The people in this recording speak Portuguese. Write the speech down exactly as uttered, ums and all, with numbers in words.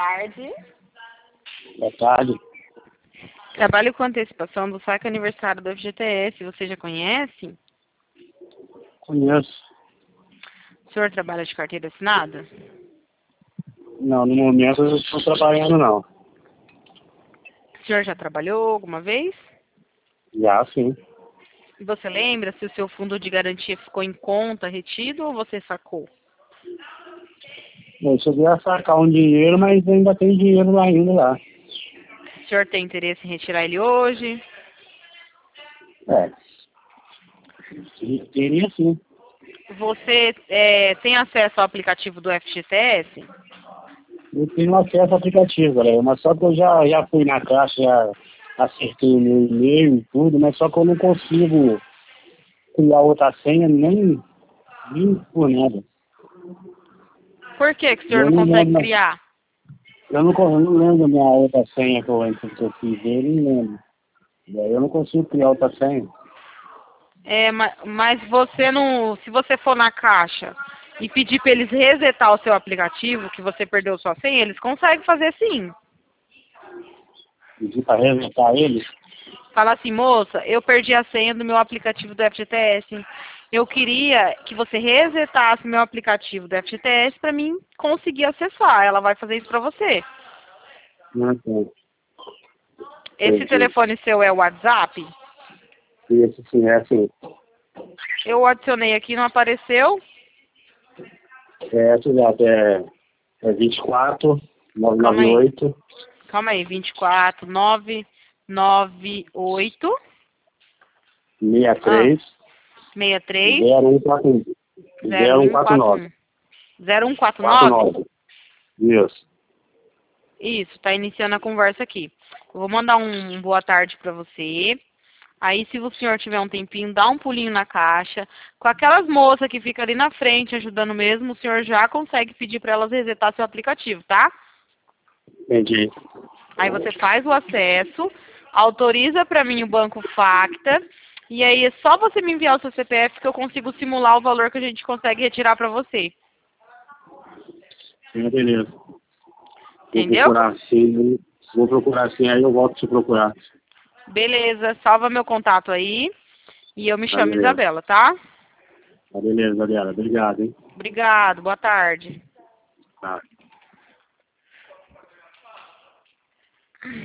tarde. Boa tarde. Trabalho com antecipação do saque aniversário do F G T S. Você já conhece? Conheço. O senhor trabalha de carteira assinada? Não, no momento eu não estou trabalhando, não. O senhor já trabalhou alguma vez? Já, sim. E você lembra se o seu fundo de garantia ficou em conta, retido, ou você sacou? Eu cheguei a sacar um dinheiro, mas ainda tem dinheiro lá ainda lá. O senhor tem interesse em retirar ele hoje? É. Teria sim. Você é, tem acesso ao aplicativo do F G T S? Eu tenho acesso ao aplicativo, galera, mas só que eu já, já fui na caixa, já acertei o meu e-mail e tudo, mas só que eu não consigo criar outra senha nem, nem por nada. Por que, que o senhor Eu não não consegue lembro, criar? eu não, eu não lembro a minha outra senha que eu, que eu fiz dele, não lembro. Daí eu não consigo criar outra senha. É, ma- mas você não. Se você for na caixa e pedir para eles resetar o seu aplicativo, que você perdeu sua senha, eles conseguem fazer sim. Pedir para resetar ele. Fala assim, moça, eu perdi a senha do meu aplicativo do F G T S. Eu queria que você resetasse meu aplicativo do F G T S para mim conseguir acessar. Ela vai fazer isso para você. Não tem. Esse Entendi. telefone seu é o WhatsApp? Esse sim, é assim. Eu adicionei aqui, não apareceu. É, exato, é, é vinte e quatro, Calma aí. novecentos e noventa e oito, Calma aí, vinte e quatro, nove nove oito, sessenta e ah, três, sessenta e três, zero um quatro um, zero zero um um quatro quatro nove, um. zero um quatro quatro nove? nove. Isso. Isso, tá iniciando a conversa aqui. Eu vou mandar um um boa tarde para você. Aí, se o senhor tiver um tempinho, dá um pulinho na caixa. Com aquelas moças que ficam ali na frente ajudando mesmo, o senhor já consegue pedir para elas resetar seu aplicativo, tá? Entendi. Aí você faz o acesso, autoriza para mim o banco Facta, e aí é só você me enviar o seu C P F que eu consigo simular o valor que a gente consegue retirar para você. Sim, beleza. Vou Entendeu? procurar sim, vou procurar sim, aí eu volto a te procurar. Beleza, salva meu contato aí. E eu me Tá, chamo beleza. Isabela, tá? Tá, beleza, Adriana. Obrigado, hein? Obrigado, boa tarde. Tá.